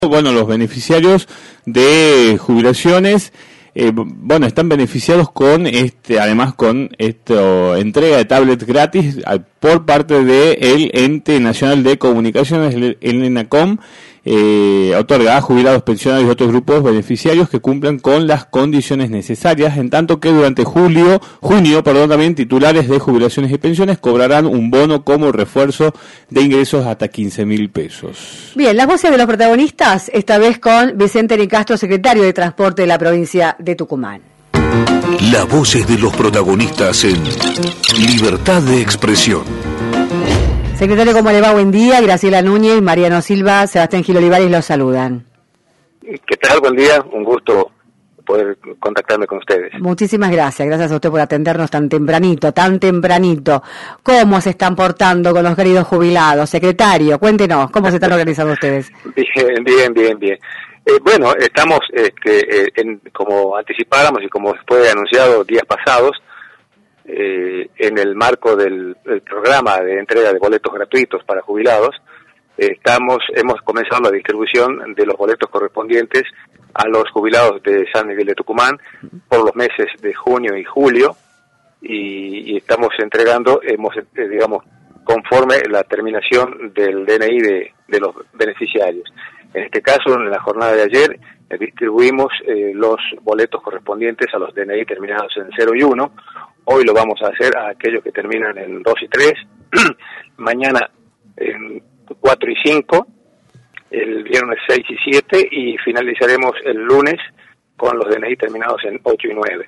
Bueno, los beneficiarios de jubilaciones, están beneficiados con además con entrega de tablets gratis por parte de el Ente Nacional de Comunicaciones, el ENACOM, otorga a jubilados, pensionados y otros grupos beneficiarios que cumplan con las condiciones necesarias, en tanto que durante junio, también titulares de jubilaciones y pensiones cobrarán un bono como refuerzo de ingresos hasta 15.000 pesos. Bien, las voces de los protagonistas, esta vez con Vicente Nicastro, secretario de Transporte de la provincia de Tucumán. Las voces de los protagonistas en Libertad de Expresión. Secretario, ¿cómo le va? Buen día. Graciela Núñez, Mariano Silva, Sebastián Gil Olivares los saludan. ¿Qué tal? Buen día. Un gusto poder contactarme con ustedes. Muchísimas gracias. Gracias a usted por atendernos tan tempranito. ¿Cómo se están portando con los queridos jubilados? Secretario, cuéntenos, ¿cómo se están organizando ustedes? Bien. Bueno, estamos, como anticipáramos y como fue anunciado días pasados, en el marco del programa de entrega de boletos gratuitos para jubilados, hemos comenzado la distribución de los boletos correspondientes a los jubilados de San Miguel de Tucumán por los meses de junio y julio, y estamos entregando, conforme la terminación del DNI de los beneficiarios. En este caso, en la jornada de ayer, distribuimos los boletos correspondientes a los DNI terminados en 0 y 1. Hoy lo vamos a hacer a aquellos que terminan en 2 y 3. Mañana en 4 y 5. El viernes 6 y 7. Y finalizaremos el lunes con los DNI terminados en 8 y 9.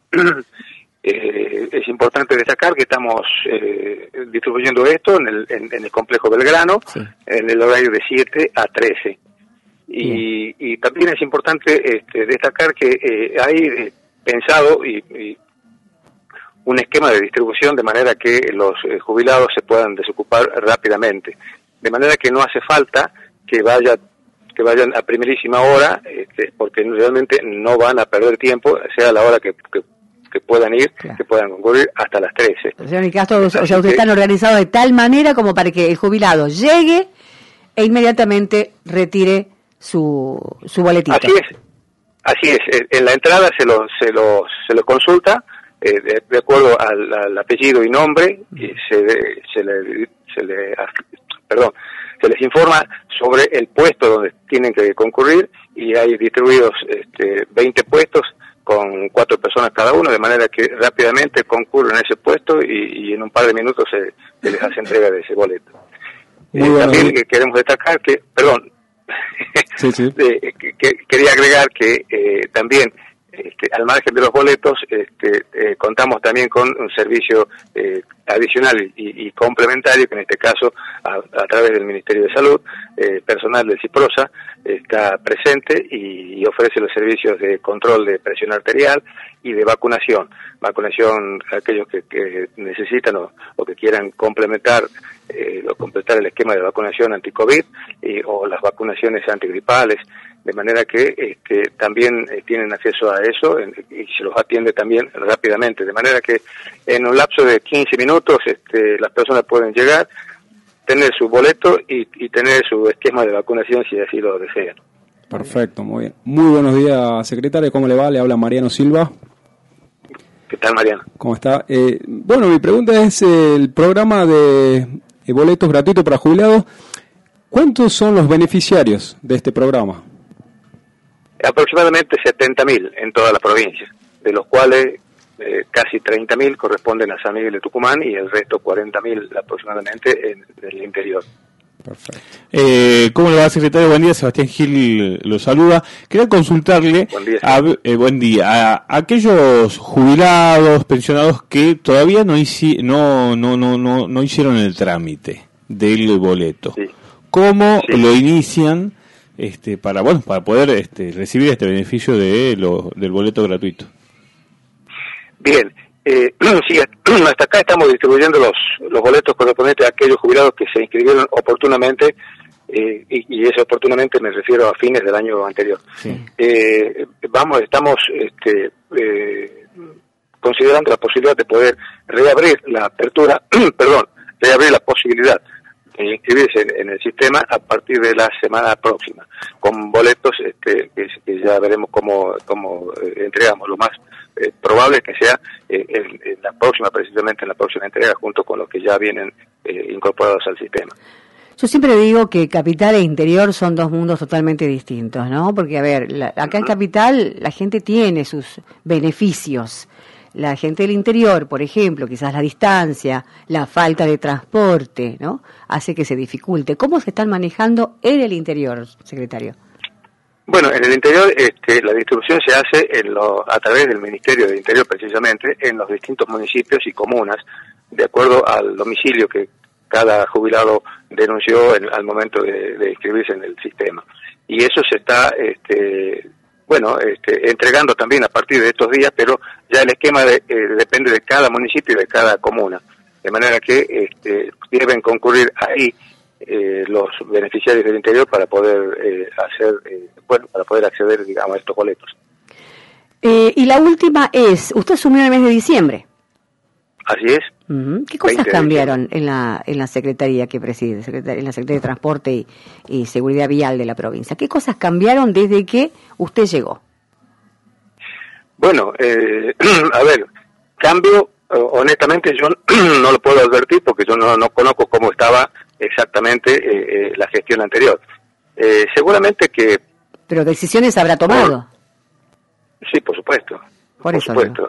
Es importante destacar que estamos distribuyendo esto en el complejo Belgrano, sí, en el horario de 7 a 13. Y también es importante destacar que hay pensado y un esquema de distribución de manera que los jubilados se puedan desocupar rápidamente, de manera que no hace falta que vayan a primerísima hora, porque realmente no van a perder tiempo, sea la hora que puedan ir, claro, que puedan concurrir hasta las 13. Señor Nicastro, o sea, ustedes están organizados de tal manera como para que el jubilado llegue e inmediatamente retire su boletito. Así es. En la entrada se lo consulta de acuerdo al apellido y nombre, y se les informa sobre el puesto donde tienen que concurrir, y hay distribuidos 20 puestos con 4 personas cada uno, de manera que rápidamente concurren a ese puesto y en un par de minutos se les hace entrega de ese boleto. También queremos destacar que, sí. Quería agregar que también al margen de los boletos contamos también con un servicio adicional y complementario, que en este caso a través del Ministerio de Salud, personal del CIPROSA está presente y ofrece los servicios de control de presión arterial y de vacunación a aquellos que necesitan o que quieran completar el esquema de vacunación anti-COVID o las vacunaciones antigripales, de manera que también tienen acceso a eso y se los atiende también rápidamente, de manera que en un lapso de 15 minutos las personas pueden llegar, tener su boleto y tener su esquema de vacunación si así lo desean. Perfecto, muy bien. Muy buenos días, secretario, ¿cómo le va? Le habla Mariano Silva. ¿Qué tal, Mariano? ¿Cómo está? Mi pregunta es el programa de boletos gratuitos para jubilados. ¿Cuántos son los beneficiarios de este programa? Aproximadamente 70.000 en toda la provincia, de los cuales casi 30.000 corresponden a San Miguel de Tucumán y el resto 40.000 aproximadamente en el interior. Perfecto. ¿Cómo le va, secretario? Buen día, Sebastián Gil lo saluda. Quería consultarle, buen día, a aquellos jubilados, pensionados que todavía no hicieron el trámite del boleto. Sí. ¿Cómo lo inician para poder recibir este beneficio del boleto gratuito? Bien, sí, hasta acá estamos distribuyendo los boletos correspondientes a aquellos jubilados que se inscribieron oportunamente, y eso oportunamente me refiero a fines del año anterior. Sí. Estamos considerando la posibilidad de poder reabrir la apertura, reabrir la posibilidad inscribirse en el sistema a partir de la semana próxima, con boletos que ya veremos cómo entregamos. Lo más probable es que sea en la próxima, precisamente en la próxima entrega, junto con los que ya vienen incorporados al sistema. Yo siempre digo que capital e interior son dos mundos totalmente distintos, ¿no? Porque, a ver, acá en capital la gente tiene sus beneficios. La gente del interior, por ejemplo, quizás la distancia, la falta de transporte, ¿no? Hace que se dificulte. ¿Cómo se están manejando en el interior, secretario? Bueno, en el interior la distribución se hace a través del Ministerio del Interior, precisamente, en los distintos municipios y comunas, de acuerdo al domicilio que cada jubilado denunció al momento de inscribirse en el sistema. Y eso se está entregando también a partir de estos días, pero ya el esquema depende de cada municipio y de cada comuna, de manera que deben concurrir ahí los beneficiarios del interior para poder acceder, digamos, a estos boletos. Y la última es, usted asumió en el mes de diciembre. Así es. ¿Qué cosas cambiaron en la Secretaría que preside, en la Secretaría de Transporte y Seguridad Vial de la provincia? ¿Qué cosas cambiaron desde que usted llegó? Bueno, a ver, cambio, honestamente yo no lo puedo advertir porque yo no conozco cómo estaba exactamente la gestión anterior. Seguramente que... ¿Pero decisiones habrá tomado? Sí, por supuesto. Por supuesto.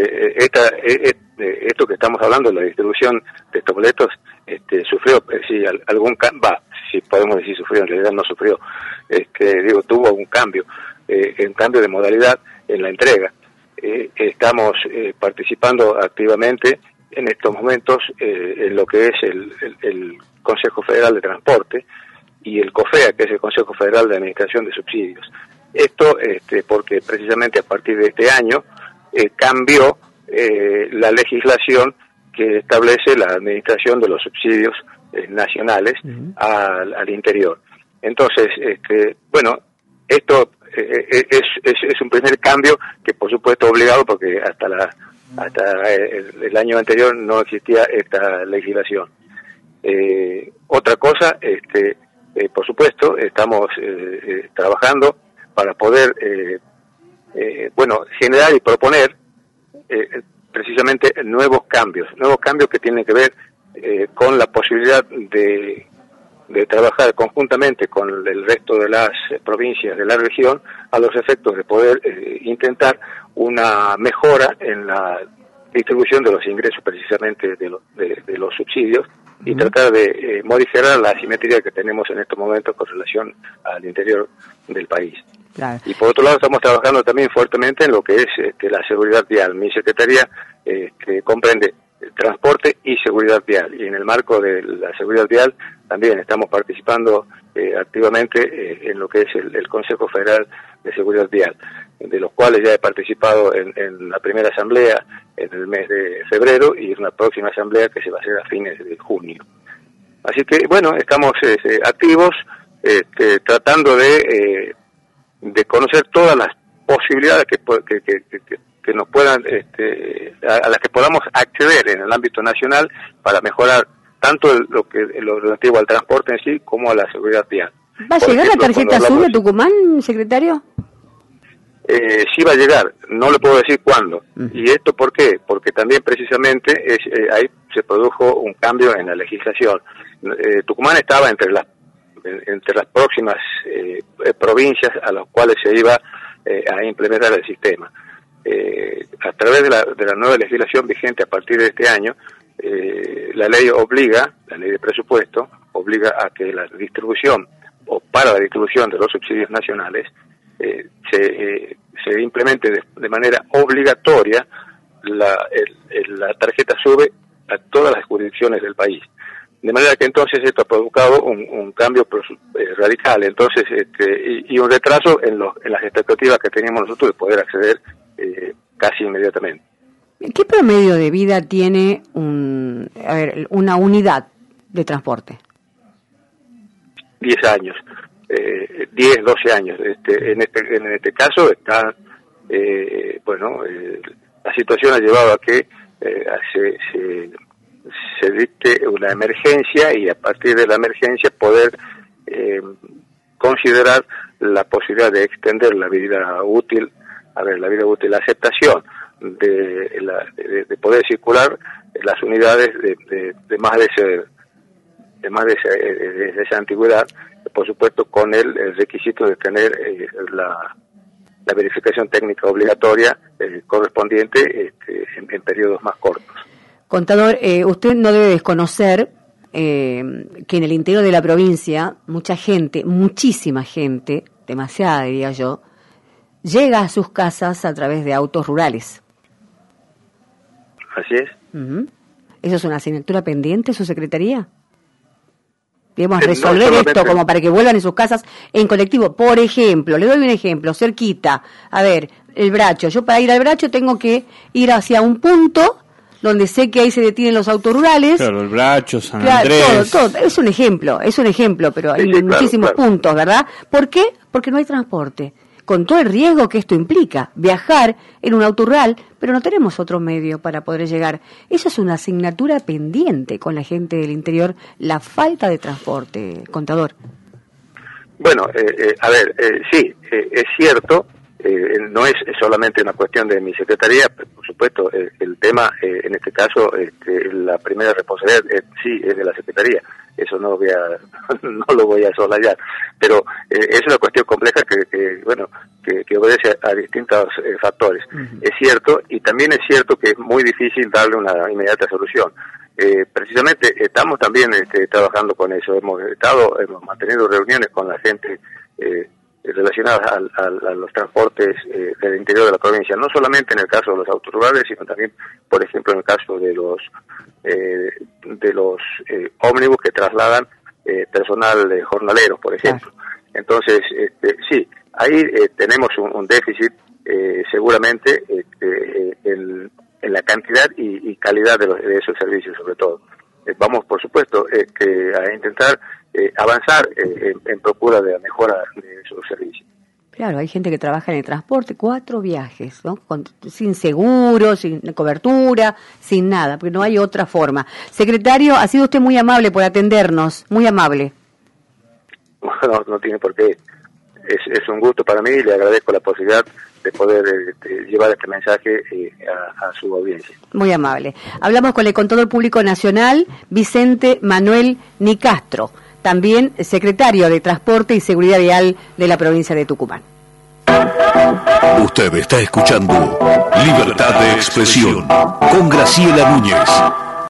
Esto que estamos hablando, la distribución de estos boletos, sufrió, algún cambio, si podemos decir sufrió, en realidad no sufrió, tuvo un cambio de modalidad en la entrega. Estamos participando activamente en estos momentos en lo que es el Consejo Federal de Transporte y el COFEA, que es el Consejo Federal de Administración de Subsidios. Esto porque precisamente a partir de este año cambió la legislación que establece la administración de los subsidios nacionales al interior. Entonces, esto es un primer cambio que por supuesto obligado porque hasta el año anterior no existía esta legislación. Otra cosa, por supuesto, estamos trabajando para poder generar y proponer precisamente nuevos cambios que tienen que ver con la posibilidad de trabajar conjuntamente con el resto de las provincias de la región a los efectos de poder intentar una mejora en la distribución de los ingresos precisamente de los subsidios y tratar de modificar la asimetría que tenemos en estos momentos con relación al interior del país. Claro. Y por otro lado estamos trabajando también fuertemente en lo que es la seguridad vial. Mi secretaría comprende transporte y seguridad vial, y en el marco de la seguridad vial también estamos participando activamente en lo que es el Consejo Federal de Seguridad Vial, de los cuales ya he participado en la primera asamblea en el mes de febrero y en la próxima asamblea que se va a hacer a fines de junio. Así que bueno, estamos activos tratando de conocer todas las posibilidades que nos puedan a las que podamos acceder en el ámbito nacional para mejorar tanto lo relativo al transporte en sí como a la seguridad vial. ¿Va a llegar la tarjeta azul de Tucumán, secretario? Sí va a llegar, no le puedo decir cuándo. ¿Y esto por qué? Porque también precisamente ahí se produjo un cambio en la legislación. Tucumán estaba entre las próximas provincias a las cuales se iba a implementar el sistema. A través de la nueva legislación vigente a partir de este año, la ley de presupuesto obliga a que la distribución o para la distribución de los subsidios nacionales se implemente de manera obligatoria la tarjeta SUBE a todas las jurisdicciones del país. De manera que entonces esto ha provocado un cambio radical, entonces y un retraso en las expectativas que teníamos nosotros de poder acceder casi inmediatamente. ¿Qué promedio de vida tiene una unidad de transporte? 10 años, 10, 12 años. En este caso está, la situación ha llevado a que se dicte una emergencia y a partir de la emergencia poder considerar la posibilidad de extender la vida útil, la aceptación de poder circular las unidades de más de esa antigüedad, por supuesto con el requisito de tener la verificación técnica obligatoria correspondiente en periodos más cortos. Contador, usted no debe desconocer que en el interior de la provincia mucha gente, muchísima gente, demasiada diría yo, llega a sus casas a través de autos rurales. Así es. Uh-huh. ¿Eso es una asignatura pendiente, su secretaría? Debemos resolver no solamente esto como para que vuelvan en sus casas en colectivo. Por ejemplo, le doy un ejemplo, cerquita. A ver, el Bracho. Yo para ir al Bracho tengo que ir hacia un punto donde sé que ahí se detienen los autos rurales. Claro, el Bracho, San Andrés. Todo. Es un ejemplo, pero hay muchísimos puntos, ¿verdad? ¿Por qué? Porque no hay transporte. Con todo el riesgo que esto implica, viajar en un auto rural, pero no tenemos otro medio para poder llegar. Eso es una asignatura pendiente con la gente del interior, la falta de transporte, contador. Bueno, sí, es cierto, no es solamente una cuestión de mi secretaría, por supuesto, el tema, en este caso, la primera responsabilidad sí es de la secretaría. Eso no lo voy a soslayar, pero es una cuestión compleja que obedece a distintos factores. Uh-huh. Es cierto, y también es cierto que es muy difícil darle una inmediata solución. Precisamente estamos también trabajando con eso. Hemos mantenido reuniones con la gente relacionadas a los transportes del interior de la provincia, no solamente en el caso de los autos rurales, sino también, por ejemplo, en el caso de los ómnibus que trasladan personal jornalero, por ejemplo. Entonces, sí, ahí tenemos un déficit seguramente en la cantidad y calidad de esos servicios, sobre todo. Vamos, por supuesto, a intentar avanzar en procura de la mejora de esos servicios. Claro, hay gente que trabaja en el transporte, 4 viajes, ¿no? Sin seguro, sin cobertura, sin nada, porque no hay otra forma. Secretario, ha sido usted muy amable por atendernos, muy amable. Bueno, no tiene por qué. Es un gusto para mí y le agradezco la posibilidad de poder llevar este mensaje a su audiencia. Muy amable. Hablamos con el Contador Público Nacional, Vicente Manuel Nicastro, también secretario de Transporte y Seguridad Vial de la provincia de Tucumán. Usted está escuchando Libertad de Expresión con Graciela Núñez.